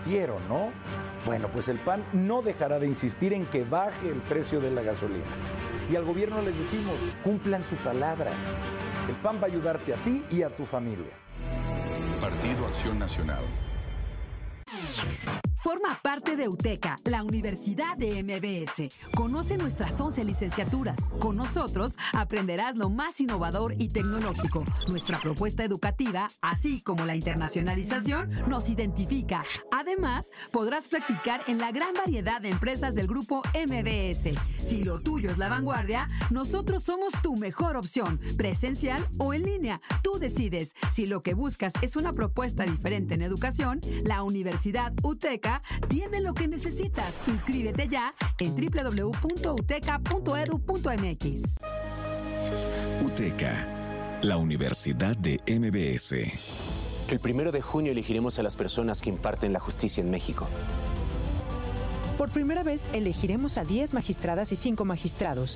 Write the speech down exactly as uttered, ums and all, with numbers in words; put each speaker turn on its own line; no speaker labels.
financiero, ¿no? Bueno, pues el P A N no dejará de insistir en que baje el precio de la gasolina. Y al gobierno les decimos, cumplan su palabra. El P A N va a ayudarte a ti y a tu familia.
Partido Acción Nacional.
Forma parte de UTECA, la Universidad de M B S. Conoce nuestras once licenciaturas. Con nosotros aprenderás lo más innovador y tecnológico. Nuestra propuesta educativa, así como la internacionalización, nos identifica. Además, podrás practicar en la gran variedad de empresas del grupo M B S. Si lo tuyo es la vanguardia, nosotros somos tu mejor opción, presencial o en línea. Tú decides. Si lo que buscas es una propuesta diferente en educación, la Universidad UTECA tiene lo que necesitas. Inscríbete ya en doble u doble u doble u punto uteca punto edu punto m x.
UTECA, la Universidad de M B S.
El primero de junio elegiremos a las personas que imparten la justicia en México.
Por primera vez elegiremos a diez magistradas y cinco magistrados.